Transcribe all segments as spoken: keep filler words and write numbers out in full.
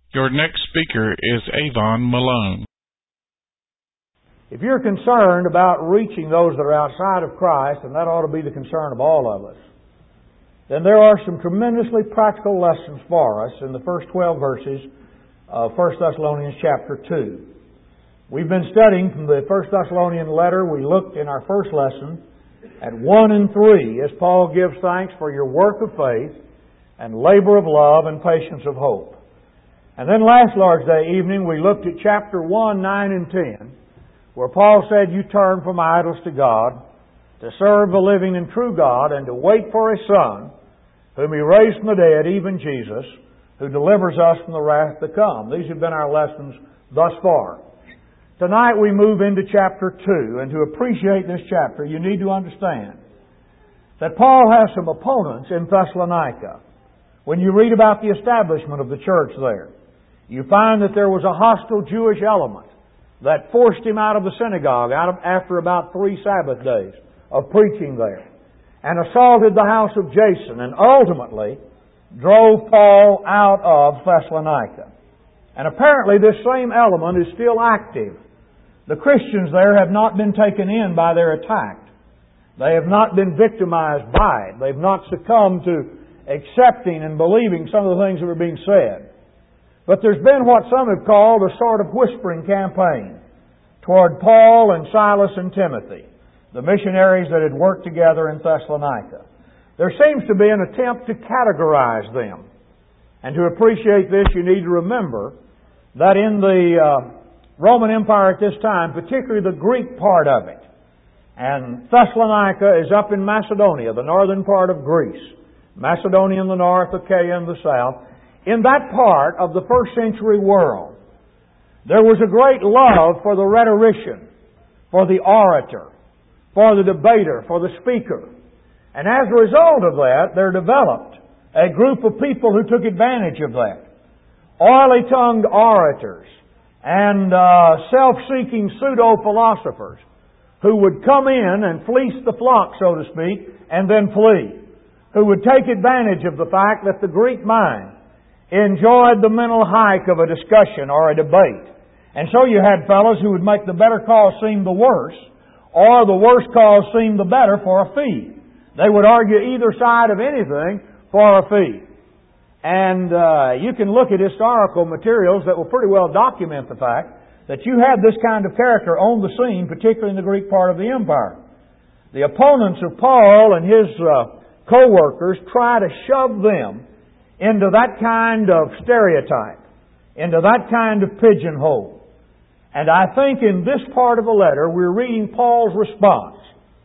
Your next speaker is Avon Malone. If you're concerned about reaching those that are outside of Christ, and that ought to be the concern of all of us, then there are some tremendously practical lessons for us in the first twelve verses of First Thessalonians chapter two. We've been studying from the First Thessalonian letter. We looked in our first lesson at one and three as Paul gives thanks for your work of faith and labor of love and patience of hope. And then last Lord's Day evening we looked at chapter one, nine and ten, where Paul said you turn from idols to God, to serve the living and true God, and to wait for His Son, whom He raised from the dead, even Jesus, who delivers us from the wrath to come. These have been our lessons thus far. Tonight we move into chapter two, and to appreciate this chapter you need to understand that Paul has some opponents in Thessalonica. When you read about the establishment of the church there, you find that there was a hostile Jewish element that forced him out of the synagogue out of, after about three Sabbath days of preaching there, and assaulted the house of Jason, and ultimately drove Paul out of Thessalonica. And apparently this same element is still active. The Christians there have not been taken in by their attack. They have not been victimized by it. They've not succumbed to accepting and believing some of the things that were being said. But there's been what some have called a sort of whispering campaign toward Paul and Silas and Timothy, the missionaries that had worked together in Thessalonica. There seems to be an attempt to categorize them. And to appreciate this, you need to remember that in the uh, Roman Empire at this time, particularly the Greek part of it, and Thessalonica is up in Macedonia, the northern part of Greece. Macedonia in the north, Achaia in the south. In that part of the first century world, there was a great love for the rhetorician, for the orator, for the debater, for the speaker. And as a result of that, there developed a group of people who took advantage of that. Oily-tongued orators and uh, self-seeking pseudo-philosophers who would come in and fleece the flock, so to speak, and then flee. Who would take advantage of the fact that the Greek mind enjoyed the mental hike of a discussion or a debate. And so you had fellows who would make the better cause seem the worse, or the worse cause seem the better for a fee. They would argue either side of anything for a fee. And uh, you can look at historical materials that will pretty well document the fact that you had this kind of character on the scene, particularly in the Greek part of the empire. The opponents of Paul and his uh, co-workers try to shove them into that kind of stereotype, into that kind of pigeonhole. And I think in this part of the letter we're reading Paul's response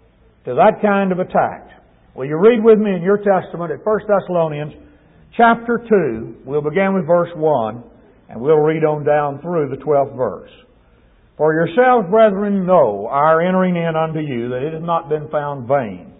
to that kind of attack. Will you read with me in your Testament at First Thessalonians chapter two. We'll begin with verse one, and we'll read on down through the twelfth verse. For yourselves, brethren, know our entering in unto you, that it has not been found vain.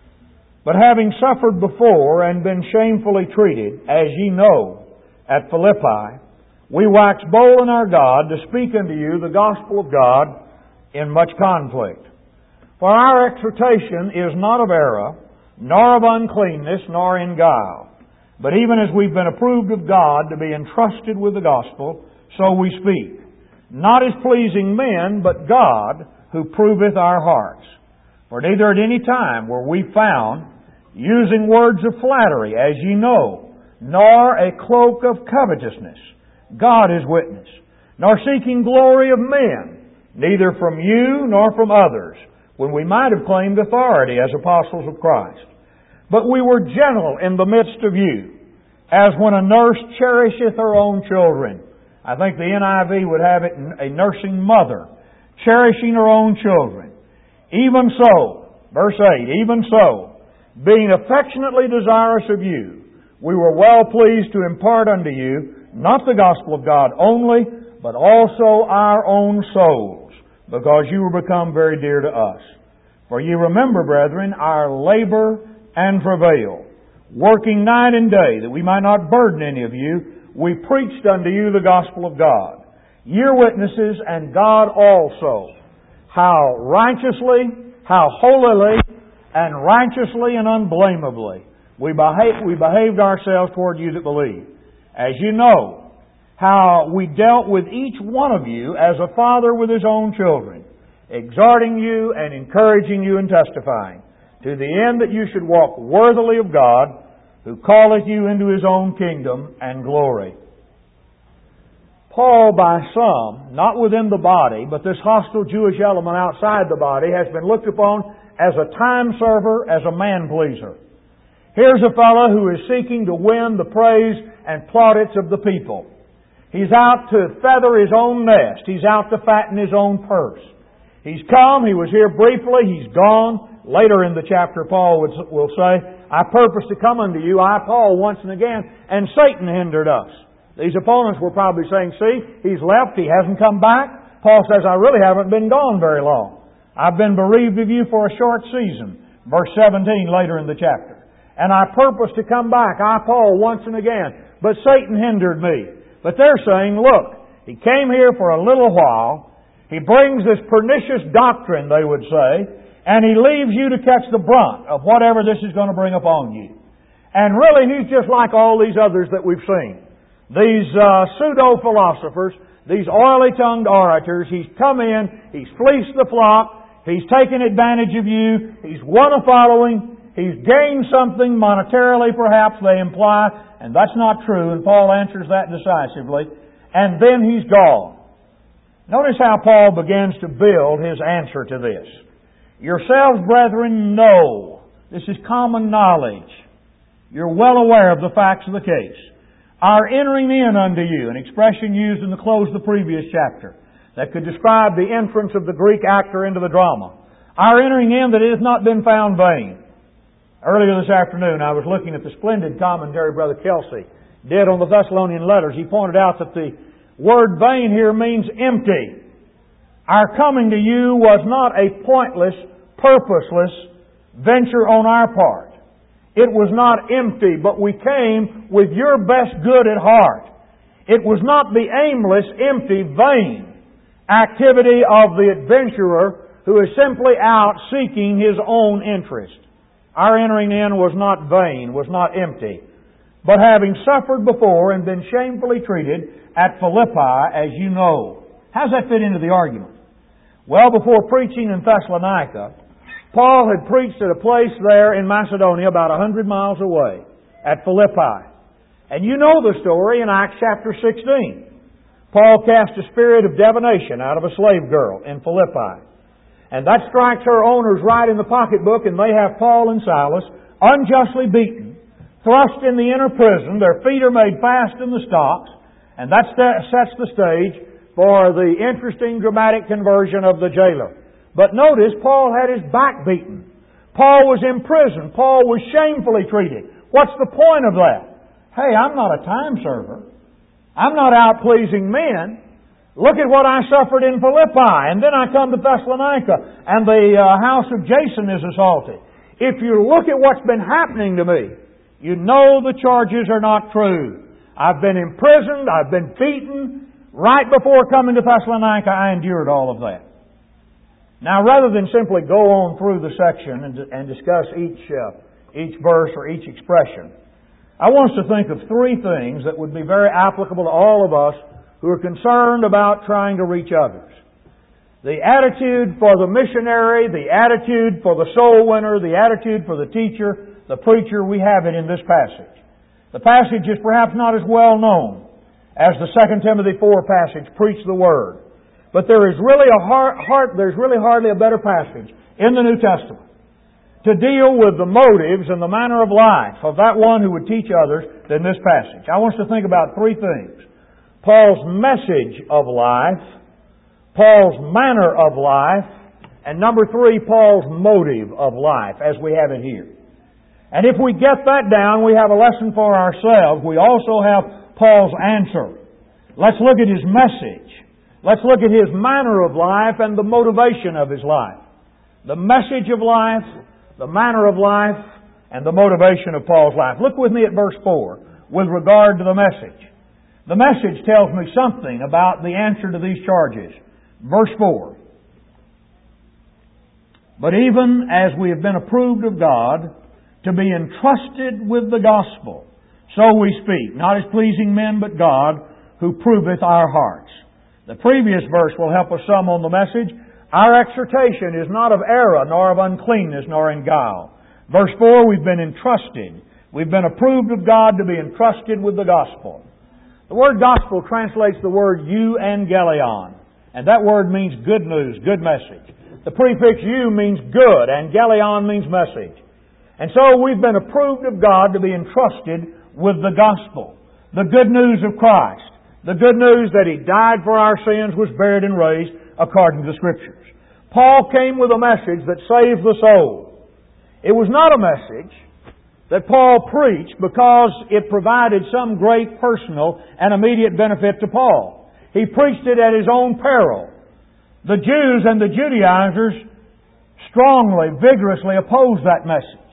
But having suffered before and been shamefully treated, as ye know, at Philippi, we wax bold in our God to speak unto you the gospel of God in much conflict. For our exhortation is not of error, nor of uncleanness, nor in guile. But even as we've been approved of God to be entrusted with the gospel, so we speak. Not as pleasing men, but God, who proveth our hearts. For neither at any time were we found using words of flattery, as ye know, nor a cloak of covetousness. God is witness. Nor seeking glory of men, neither from you nor from others, when we might have claimed authority as apostles of Christ. But we were gentle in the midst of you, as when a nurse cherisheth her own children. I think the N I V would have it, a nursing mother, cherishing her own children. Even so, verse eight, even so, being affectionately desirous of you, we were well pleased to impart unto you, not the gospel of God only, but also our own souls, because you were become very dear to us. For ye remember, brethren, our labor and travail, working night and day, that we might not burden any of you, we preached unto you the gospel of God. Ye are witnesses, and God also, how righteously, how holily, and righteously and unblameably we behaved, we behaved ourselves toward you that believe. As you know, how we dealt with each one of you as a father with his own children, exhorting you and encouraging you and testifying, to the end that you should walk worthily of God, who calleth you into His own kingdom and glory. Paul, by some, not within the body, but this hostile Jewish element outside the body, has been looked upon as a time server, as a man pleaser. Here's a fellow who is seeking to win the praise and plaudits of the people. He's out to feather his own nest. He's out to fatten his own purse. He's come, he was here briefly, he's gone. Later in the chapter, Paul will say, I purpose to come unto you, I, Paul, once and again, and Satan hindered us. These opponents were probably saying, see, he's left, he hasn't come back. Paul says, I really haven't been gone very long. I've been bereaved of you for a short season. Verse seventeen later in the chapter. And I purpose to come back, I, Paul, once and again. But Satan hindered me. But they're saying, look, he came here for a little while. He brings this pernicious doctrine, they would say, and he leaves you to catch the brunt of whatever this is going to bring upon you. And really, he's just like all these others that we've seen. These uh, pseudo-philosophers, these oily-tongued orators, he's come in, he's fleeced the flock, he's taken advantage of you, he's won a following, he's gained something monetarily perhaps, they imply, and that's not true, and Paul answers that decisively, and then he's gone. Notice how Paul begins to build his answer to this. Yourselves, brethren, know, this is common knowledge, you're well aware of the facts of the case, our entering in unto you, an expression used in the close of the previous chapter that could describe the entrance of the Greek actor into the drama. Our entering in that it has not been found vain. Earlier this afternoon I was looking at the splendid commentary Brother Kelsey did on the Thessalonian letters. He pointed out that the word vain here means empty. Our coming to you was not a pointless, purposeless venture on our part. It was not empty, but we came with your best good at heart. It was not the aimless, empty, vain activity of the adventurer who is simply out seeking his own interest. Our entering in was not vain, was not empty, but having suffered before and been shamefully treated at Philippi, as you know. How does that fit into the argument? Well, before preaching in Thessalonica, Paul had preached at a place there in Macedonia about a hundred miles away, at Philippi. And you know the story in Acts chapter sixteen. Paul cast a spirit of divination out of a slave girl in Philippi. And that strikes her owners right in the pocketbook, and they have Paul and Silas unjustly beaten, thrust in the inner prison, their feet are made fast in the stocks, and that sets the stage for the interesting dramatic conversion of the jailer. But notice, Paul had his back beaten. Paul was in prison. Paul was shamefully treated. What's the point of that? Hey, I'm not a time server. I'm not out pleasing men. Look at what I suffered in Philippi, and then I come to Thessalonica, and the uh, house of Jason is assaulted. If you look at what's been happening to me, you know the charges are not true. I've been imprisoned, I've been beaten. Right before coming to Thessalonica, I endured all of that. Now, rather than simply go on through the section and, and discuss each, uh, each verse or each expression, I want us to think of three things that would be very applicable to all of us who are concerned about trying to reach others. The attitude for the missionary, the attitude for the soul winner, the attitude for the teacher, the preacher, we have it in this passage. The passage is perhaps not as well known as the Second Timothy four passage, Preach the Word. But there is really a heart, heart, there's really hardly a better passage in the New Testament to deal with the motives and the manner of life of that one who would teach others than this passage. I want us to think about three things. Paul's message of life, Paul's manner of life, and number three, Paul's motive of life, as we have it here. And if we get that down, we have a lesson for ourselves. We also have Paul's answer. Let's look at his message. Let's look at his manner of life and the motivation of his life. The message of life, the manner of life, and the motivation of Paul's life. Look with me at verse four with regard to the message. The message tells me something about the answer to these charges. Verse four. But even as we have been approved of God to be entrusted with the gospel, so we speak, not as pleasing men but God, who proveth our hearts. The previous verse will help us some on the message. Our exhortation is not of error, nor of uncleanness, nor in guile. Verse four, we've been entrusted. We've been approved of God to be entrusted with the gospel. The word gospel translates the word euangelion. And that word means good news, good message. The prefix eu means good, and gelion means message. And so we've been approved of God to be entrusted with the gospel. The good news of Christ. The good news that He died for our sins, was buried and raised according to the Scriptures. Paul came with a message that saved the soul. It was not a message that Paul preached because it provided some great personal and immediate benefit to Paul. He preached it at his own peril. The Jews and the Judaizers strongly, vigorously opposed that message.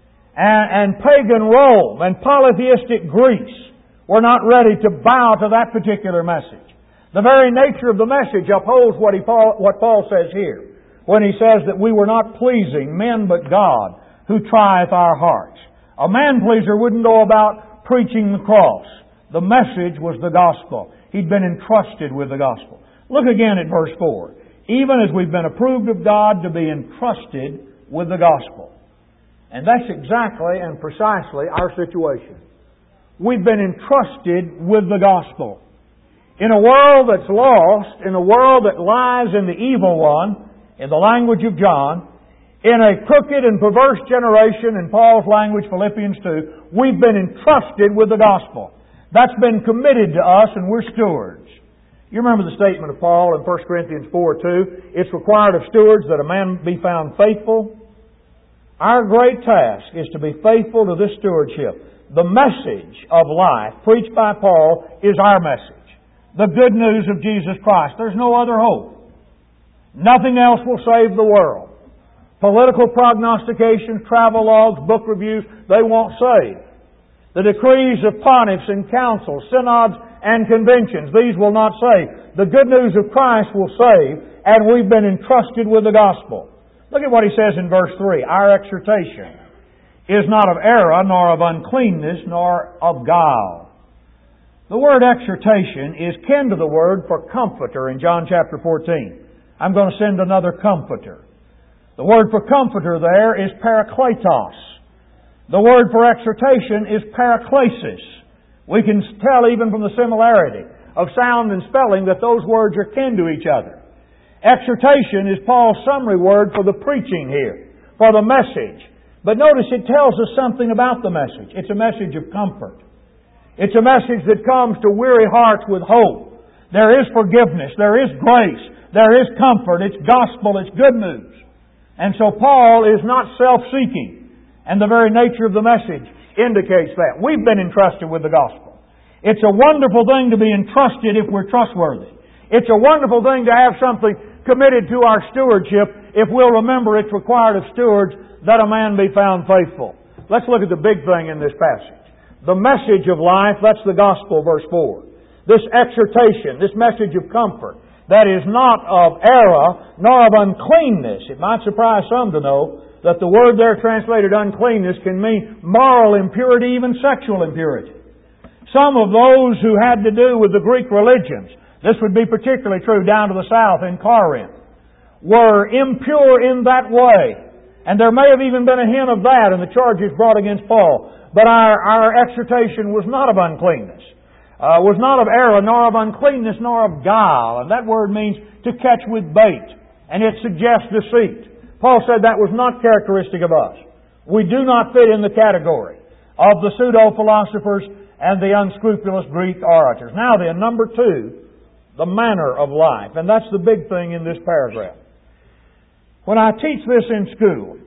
And, and pagan Rome and polytheistic Greece were not ready to bow to that particular message. The very nature of the message upholds what, he, what Paul says here, when he says that we were not pleasing men but God, who trieth our hearts. A man-pleaser wouldn't go about preaching the cross. The message was the gospel. He'd been entrusted with the gospel. Look again at verse four. Even as we've been approved of God to be entrusted with the gospel. And that's exactly and precisely our situation. We've been entrusted with the gospel. In a world that's lost, in a world that lies in the evil one, in the language of John, in a crooked and perverse generation, in Paul's language, Philippians two, we've been entrusted with the gospel. That's been committed to us, and we're stewards. You remember the statement of Paul in First Corinthians four two, it's required of stewards that a man be found faithful. Our great task is to be faithful to this stewardship. The message of life preached by Paul is our message. The good news of Jesus Christ. There's no other hope. Nothing else will save the world. Political prognostications, travel logs, book reviews, they won't save. The decrees of pontiffs and councils, synods and conventions, these will not save. The good news of Christ will save, and we've been entrusted with the gospel. Look at what he says in verse three. Our exhortation is not of error, nor of uncleanness, nor of guile. The word exhortation is kin to the word for comforter in John chapter fourteen. I'm going to send another comforter. The word for comforter there is parakletos. The word for exhortation is paraklesis. We can tell even from the similarity of sound and spelling that those words are kin to each other. Exhortation is Paul's summary word for the preaching here, for the message. But notice it tells us something about the message. It's a message of comfort. It's a message that comes to weary hearts with hope. There is forgiveness. There is grace. There is comfort. It's gospel. It's good news. And so Paul is not self-seeking. And the very nature of the message indicates that. We've been entrusted with the gospel. It's a wonderful thing to be entrusted if we're trustworthy. It's a wonderful thing to have something committed to our stewardship if we'll remember it's required of stewards that a man be found faithful. Let's look at the big thing in this passage. The message of life, that's the gospel, verse four. This exhortation, this message of comfort, that is not of error nor of uncleanness. It might surprise some to know that the word there translated uncleanness can mean moral impurity, even sexual impurity. Some of those who had to do with the Greek religions, this would be particularly true down to the south in Corinth, were impure in that way. And there may have even been a hint of that in the charges brought against Paul. But our, our exhortation was not of uncleanness, uh, was not of error, nor of uncleanness, nor of guile. And that word means to catch with bait. And it suggests deceit. Paul said that was not characteristic of us. We do not fit in the category of the pseudo-philosophers and the unscrupulous Greek orators. Now then, number two, the manner of life. And that's the big thing in this paragraph. When I teach this in school,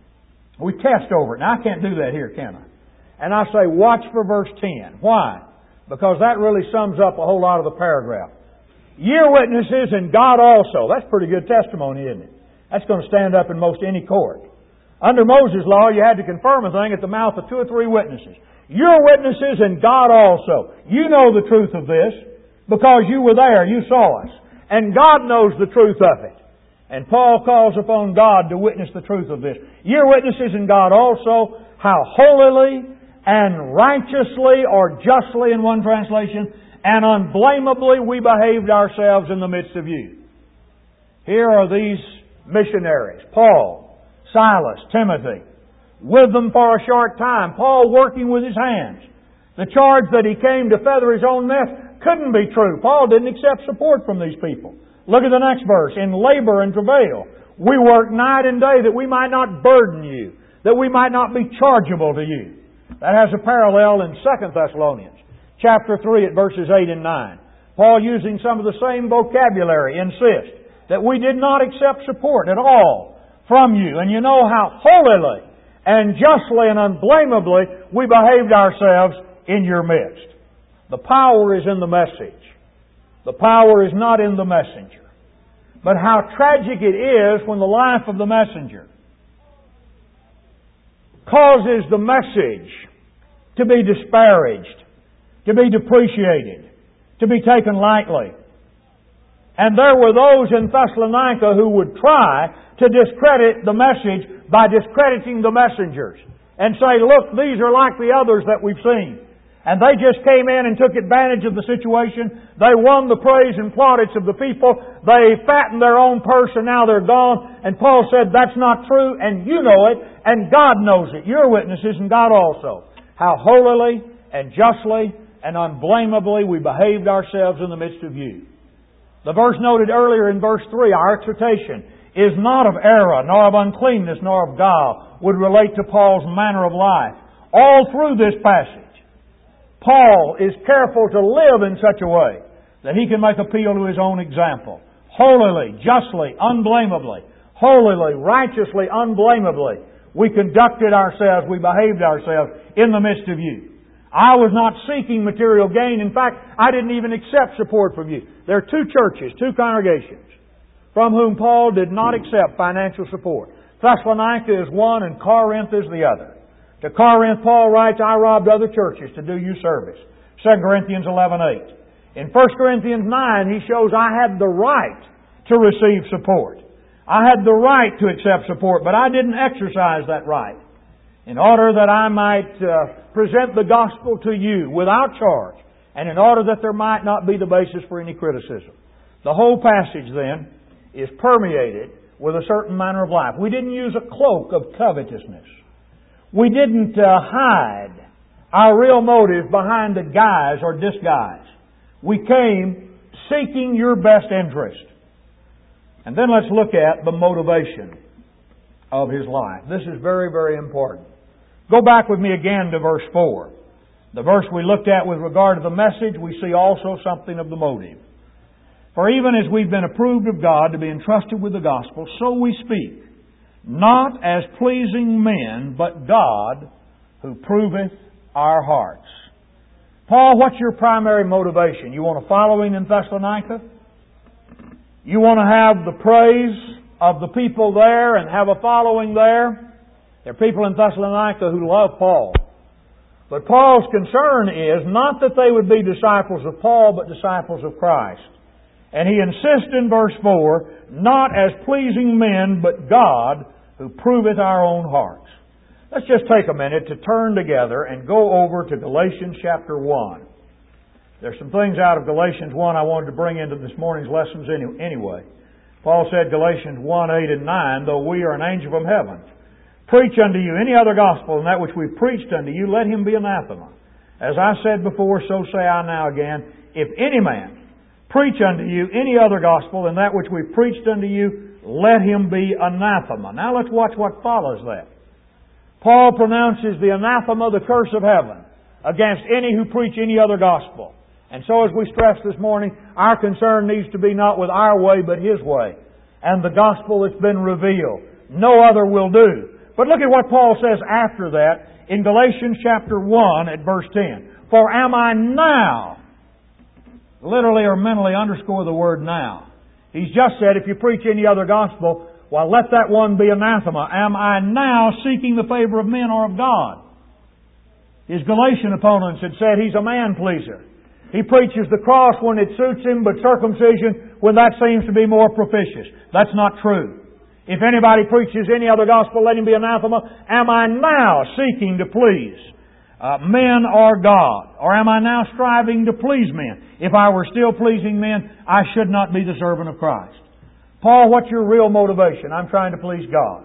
we test over it. Now, I can't do that here, can I? And I say, watch for verse ten. Why? Because that really sums up a whole lot of the paragraph. Ye are witnesses, and God also. That's pretty good testimony, isn't it? That's going to stand up in most any court. Under Moses' law, you had to confirm a thing at the mouth of two or three witnesses. You're witnesses, and God also. You know the truth of this because you were there. You saw us. And God knows the truth of it. And Paul calls upon God to witness the truth of this. You're witnesses, and God also, how holily and righteously, or justly in one translation, and unblameably we behaved ourselves in the midst of you. Here are these missionaries, Paul, Silas, Timothy, with them for a short time. Paul working with his hands. The charge that he came to feather his own nest couldn't be true. Paul didn't accept support from these people. Look at the next verse. In labor and travail, we work night and day that we might not burden you, that we might not be chargeable to you. That has a parallel in Second Thessalonians, chapter three at verses eight and nine. Paul, using some of the same vocabulary, insists that we did not accept support at all from you. And you know how holily and justly and unblameably we behaved ourselves in your midst. The power is in the message. The power is not in the messenger. But how tragic it is when the life of the messenger causes the message to be disparaged, to be depreciated, to be taken lightly. And there were those in Thessalonica who would try to discredit the message by discrediting the messengers and say, look, these are like the others that we've seen. And they just came in and took advantage of the situation. They won the praise and plaudits of the people. They fattened their own purse and now they're gone. And Paul said, that's not true, and you know it, and God knows it. You're witnesses, and God also. How holily and justly and unblameably we behaved ourselves in the midst of you. The verse noted earlier in verse three, our exhortation is not of error, nor of uncleanness, nor of guile, would relate to Paul's manner of life. All through this passage, Paul is careful to live in such a way that he can make appeal to his own example. Holily, justly, unblameably, holily, righteously, unblameably, we conducted ourselves, we behaved ourselves in the midst of you. I was not seeking material gain. In fact, I didn't even accept support from you. There are two churches, two congregations, from whom Paul did not accept financial support. Thessalonica is one and Corinth is the other. To Corinth, Paul writes, I robbed other churches to do you service. Second Corinthians eleven eight. In First Corinthians nine, he shows I had the right to receive support. I had the right to accept support, but I didn't exercise that right. In order that I might uh, present the gospel to you without charge, and in order that there might not be the basis for any criticism. The whole passage, then, is permeated with a certain manner of life. We didn't use a cloak of covetousness. We didn't uh, hide our real motive behind a guise or disguise. We came seeking your best interest. And then let's look at the motivation of his life. This is very, very important. Go back with me again to verse four. The verse we looked at with regard to the message, we see also something of the motive. For even as we've been approved of God to be entrusted with the gospel, so we speak, not as pleasing men, but God who proveth our hearts. Paul, what's your primary motivation? You want to follow him in Thessalonica? You want to have the praise of the people there and have a following there? There are people in Thessalonica who love Paul. But Paul's concern is not that they would be disciples of Paul, but disciples of Christ. And he insists in verse four, not as pleasing men, but God who proveth our own hearts. Let's just take a minute to turn together and go over to Galatians chapter one. There's some things out of Galatians one I wanted to bring into this morning's lessons anyway. Paul said, Galatians one, eight and nine, though we are an angel from heaven, preach unto you any other gospel than that which we preached unto you, let him be anathema. As I said before, so say I now again, if any man preach unto you any other gospel than that which we preached unto you, let him be anathema. Now let's watch what follows that. Paul pronounces the anathema, the curse of heaven, against any who preach any other gospel. And so as we stressed this morning, our concern needs to be not with our way, but His way. And the gospel that's been revealed. No other will do. But look at what Paul says after that in Galatians chapter one at verse ten. For am I now, literally or mentally underscore the word now. He's just said, if you preach any other gospel, well, let that one be anathema. Am I now seeking the favor of men or of God? His Galatian opponents had said he's a man-pleaser. He preaches the cross when it suits him, but circumcision when that seems to be more propitious. That's not true. If anybody preaches any other gospel, let him be anathema. Am I now seeking to please Uh, men are God? Or am I now striving to please men? If I were still pleasing men, I should not be the servant of Christ. Paul, what's your real motivation? I'm trying to please God.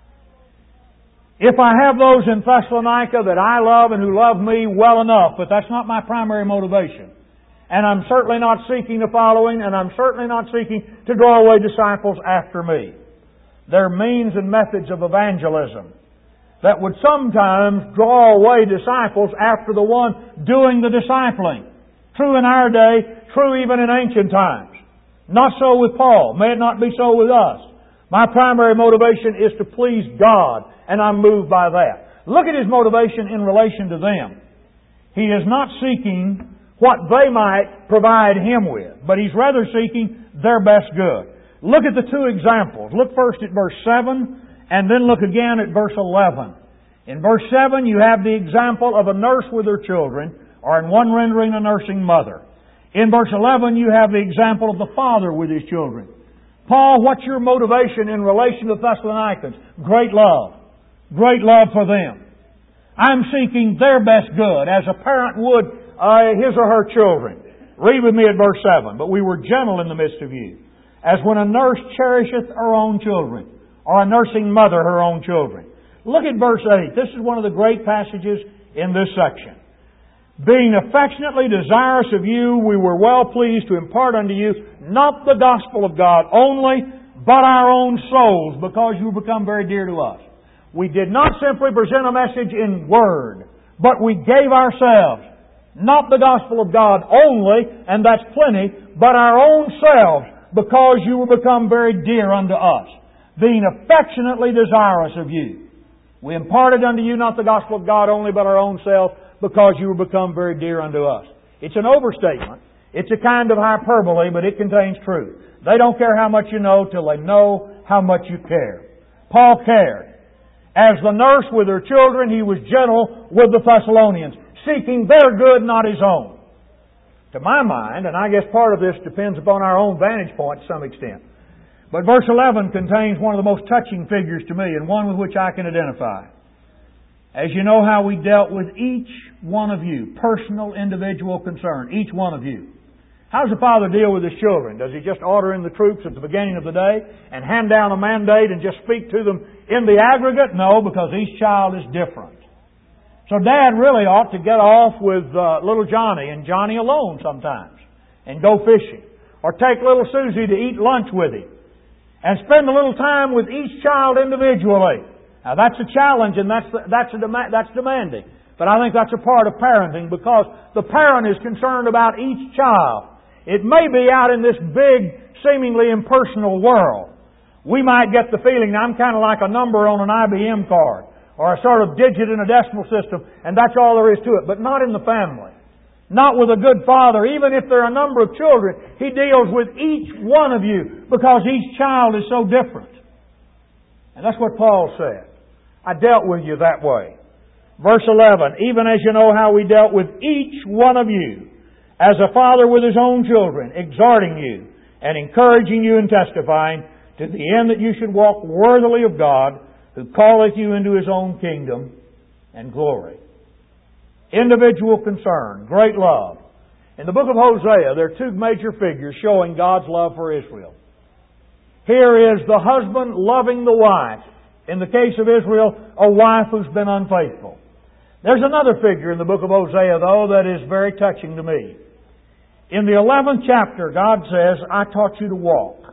If I have those in Thessalonica that I love and who love me well enough, but that's not my primary motivation. And I'm certainly not seeking the following, and I'm certainly not seeking to draw away disciples after me. There are means and methods of evangelism that would sometimes draw away disciples after the one doing the discipling. True in our day, true even in ancient times. Not so with Paul. May it not be so with us. My primary motivation is to please God, and I'm moved by that. Look at his motivation in relation to them. He is not seeking what they might provide him with, but he's rather seeking their best good. Look at the two examples. Look first at verse seven, and then look again at verse eleven. In verse seven, you have the example of a nurse with her children, or in one rendering, a nursing mother. In verse eleven, you have the example of the father with his children. Paul, what's your motivation in relation to the Thessalonians? Great love. Great love for them. I'm seeking their best good, as a parent would uh, his or her children. Read with me at verse seven. But we were gentle in the midst of you, as when a nurse cherisheth her own children, or a nursing mother her own children. Look at verse eight. This is one of the great passages in this section. Being affectionately desirous of you, we were well pleased to impart unto you not the gospel of God only, but our own souls, because you become very dear to us. We did not simply present a message in word, but we gave ourselves, not the gospel of God only, and that's plenty, but our own selves, because you will become very dear unto us, being affectionately desirous of you. We imparted unto you not the gospel of God only, but our own self, because you will become very dear unto us. It's an overstatement. It's a kind of hyperbole, but it contains truth. They don't care how much you know till they know how much you care. Paul cared. As the nurse with her children, he was gentle with the Thessalonians, seeking their good, not his own. To my mind, and I guess part of this depends upon our own vantage point to some extent, but verse eleven contains one of the most touching figures to me, and one with which I can identify. As you know how we dealt with each one of you, personal, individual concern, each one of you. How does a father deal with his children? Does he just order in the troops at the beginning of the day and hand down a mandate and just speak to them in the aggregate? No, because each child is different. So Dad really ought to get off with uh, little Johnny and Johnny alone sometimes and go fishing. Or take little Susie to eat lunch with him and spend a little time with each child individually. Now that's a challenge, and that's that's a dem- that's demanding. But I think that's a part of parenting, because the parent is concerned about each child. It may be out in this big, seemingly impersonal world. We might get the feeling I'm kind of like a number on an I B M card, or a sort of digit in a decimal system, and that's all there is to it. But not in the family. Not with a good father. Even if there are a number of children, he deals with each one of you, because each child is so different. And that's what Paul said. I dealt with you that way. Verse eleven, even as you know how we dealt with each one of you, as a father with his own children, exhorting you and encouraging you and testifying, to the end that you should walk worthily of God, who calleth you into His own kingdom and glory. Individual concern, great love. In the book of Hosea, there are two major figures showing God's love for Israel. Here is the husband loving the wife. In the case of Israel, a wife who's been unfaithful. There's another figure in the book of Hosea, though, that is very touching to me. In the eleventh chapter, God says, I taught you to walk.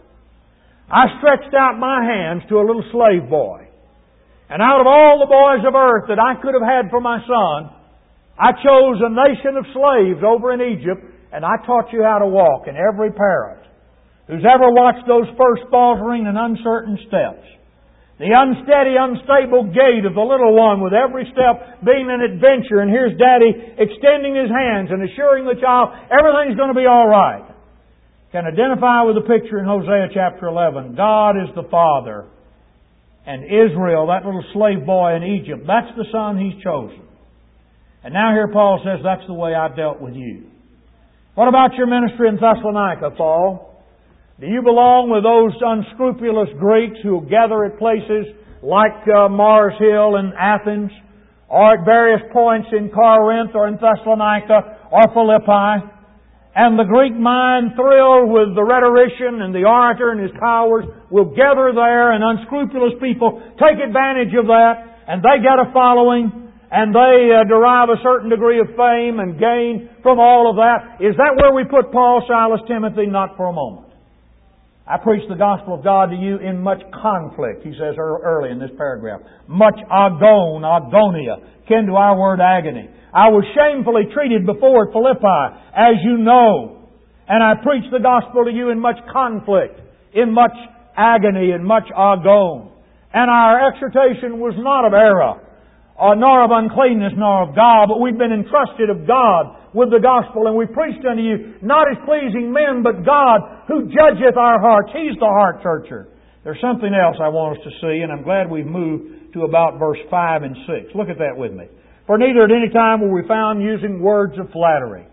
I stretched out my hands to a little slave boy. And out of all the boys of earth that I could have had for my son, I chose a nation of slaves over in Egypt, and I taught you how to walk. And every parent who's ever watched those first faltering and uncertain steps, the unsteady, unstable gait of the little one, with every step being an adventure, and here's Daddy extending His hands and assuring the child everything's going to be all right, can identify with the picture in Hosea chapter eleven. God is the Father, and Israel, that little slave boy in Egypt, that's the son He's chosen. And now here Paul says, that's the way I dealt with you. What about your ministry in Thessalonica, Paul? Do you belong with those unscrupulous Greeks who gather at places like uh, Mars Hill in Athens, or at various points in Corinth or in Thessalonica or Philippi. And the Greek mind, thrilled with the rhetorician and the orator and his powers, will gather there, and unscrupulous people take advantage of that, and they get a following, and they uh, derive a certain degree of fame and gain from all of that. Is that where we put Paul, Silas, Timothy? Not for a moment. I preach the gospel of God to you in much conflict, he says early in this paragraph. Much agon, agonia, kin to our word agony. I was shamefully treated before at Philippi, as you know. And I preached the gospel to you in much conflict, in much agony, in much agon. And our exhortation was not of error, or nor of uncleanness, nor of God, but we've been entrusted of God with the gospel, and we preached unto you, not as pleasing men, but God, who judgeth our hearts. He's the heart searcher. There's something else I want us to see, and I'm glad we've moved to about verse five and six. Look at that with me. For neither at any time were we found using words of flattery.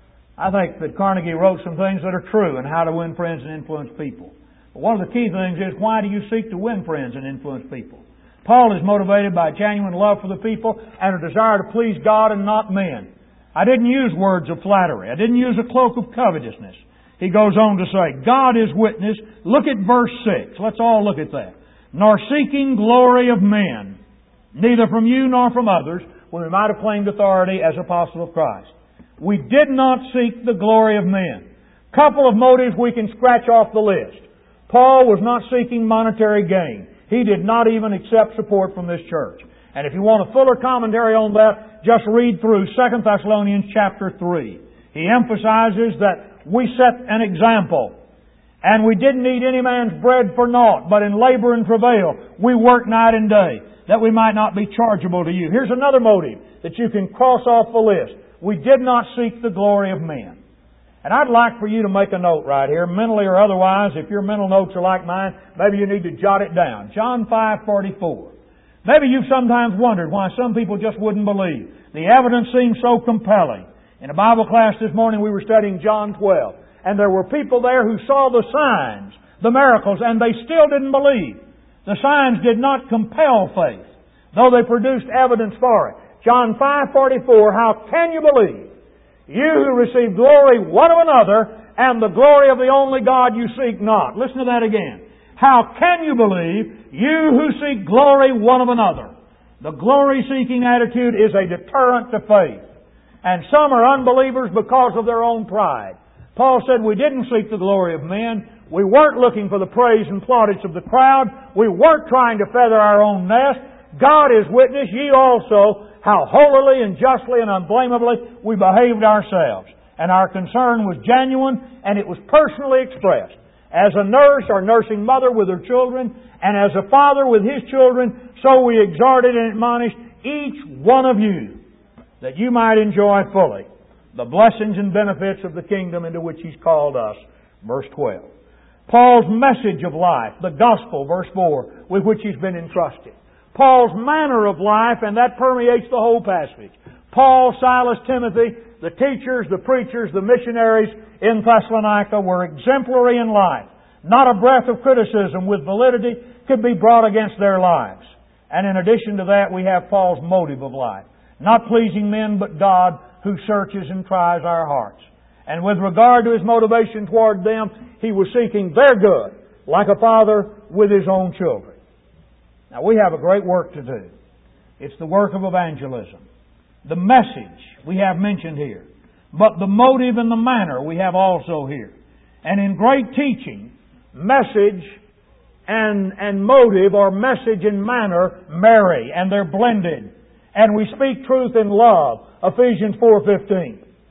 I think that Carnegie wrote some things that are true in how to win friends and influence people. But one of the key things is, why do you seek to win friends and influence people? Paul is motivated by a genuine love for the people and a desire to please God and not men. I didn't use words of flattery. I didn't use a cloak of covetousness. He goes on to say, God is witness. Look at verse six. Let's all look at that. Nor seeking glory of men, neither from you nor from others, when we might have claimed authority as apostle of Christ. We did not seek the glory of men. Couple of motives we can scratch off the list. Paul was not seeking monetary gain. He did not even accept support from this church. And if you want a fuller commentary on that, just read through Second Thessalonians chapter three. He emphasizes that we set an example. And we didn't need any man's bread for naught, but in labor and travail we work night and day, that we might not be chargeable to you. Here's another motive that you can cross off the list. We did not seek the glory of men. And I'd like for you to make a note right here, mentally or otherwise. If your mental notes are like mine, maybe you need to jot it down. John five forty-four. Maybe you've sometimes wondered why some people just wouldn't believe. The evidence seems so compelling. In a Bible class this morning we were studying John twelve. And there were people there who saw the signs, the miracles, and they still didn't believe. The signs did not compel faith, though they produced evidence for it. John five forty-four, how can you believe? You who receive glory one of another, and the glory of the only God you seek not. Listen to that again. How can you believe, you who seek glory one of another? The glory-seeking attitude is a deterrent to faith. And some are unbelievers because of their own pride. Paul said we didn't seek the glory of men. We weren't looking for the praise and plaudits of the crowd. We weren't trying to feather our own nest. God is witness, ye also, how holily and justly and unblameably we behaved ourselves. And our concern was genuine, and it was personally expressed. As a nurse or nursing mother with her children, and as a father with his children, so we exhorted and admonished each one of you, that you might enjoy fully the blessings and benefits of the kingdom into which He's called us. Verse twelve. Paul's message of life, the gospel, verse four, with which he's been entrusted. Paul's manner of life, and that permeates the whole passage. Paul, Silas, Timothy, the teachers, the preachers, the missionaries in Thessalonica were exemplary in life. Not a breath of criticism with validity could be brought against their lives. And in addition to that, we have Paul's motive of life. Not pleasing men, but God, who searches and tries our hearts. And with regard to his motivation toward them, he was seeking their good, like a father with his own children. Now, we have a great work to do. It's the work of evangelism. The message we have mentioned here. But the motive and the manner we have also here. And in great teaching, message and, and motive, or message and manner, marry, and they're blended. And we speak truth in love. Ephesians four fifteen.